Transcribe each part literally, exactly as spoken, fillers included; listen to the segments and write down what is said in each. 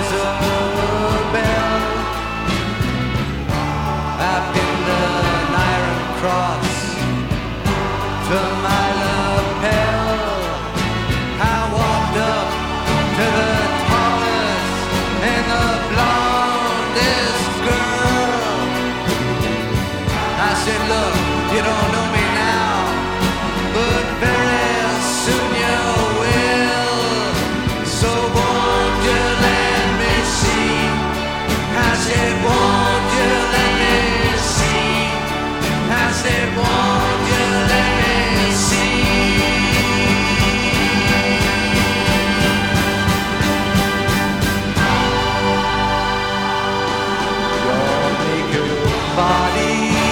rings a bell. I pinned an iron cross to my lapel. I walked up to the tallest and the blondest girl. I said, look, you don't know me now, but very soon you will. So won't you let me see? I said, won't you let me see? I said, won't you let me see? Your naked body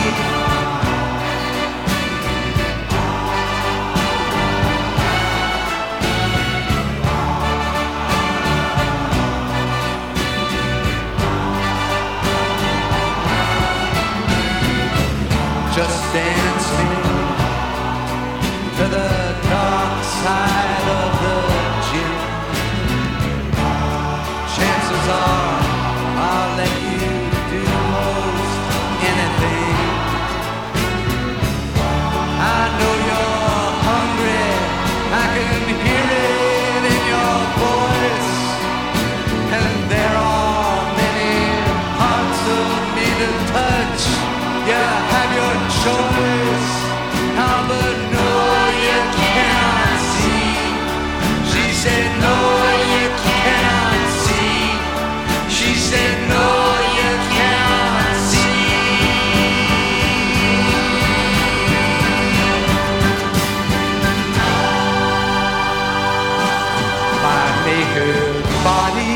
just dance me to the dark side of the gym. Chances are I'll let you do most anything. I know you're hungry, I can hear it in your voice, and there are many parts of me to touch. Yeah, have your choice. How but no, you cannot see. She said, no, you cannot see. She said, no, you cannot see. My naked body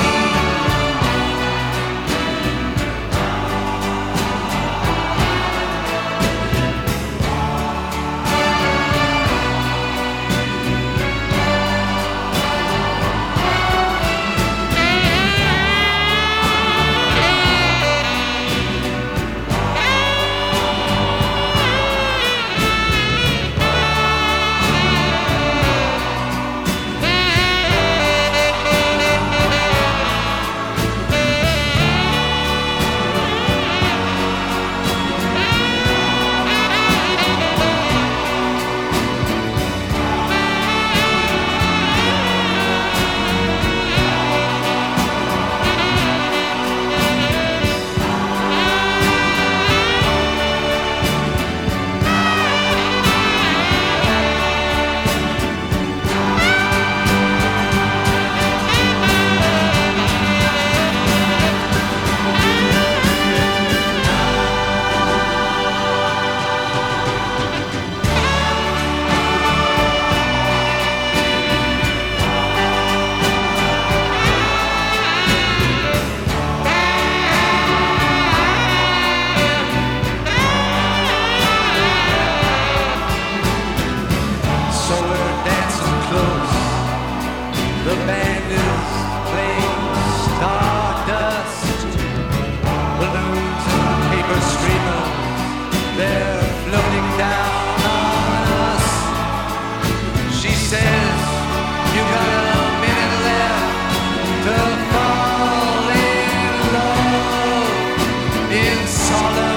the band is playing stardust. Balloons and paper streamers, they're floating down on us. She says, you got a minute left to fall in love in solid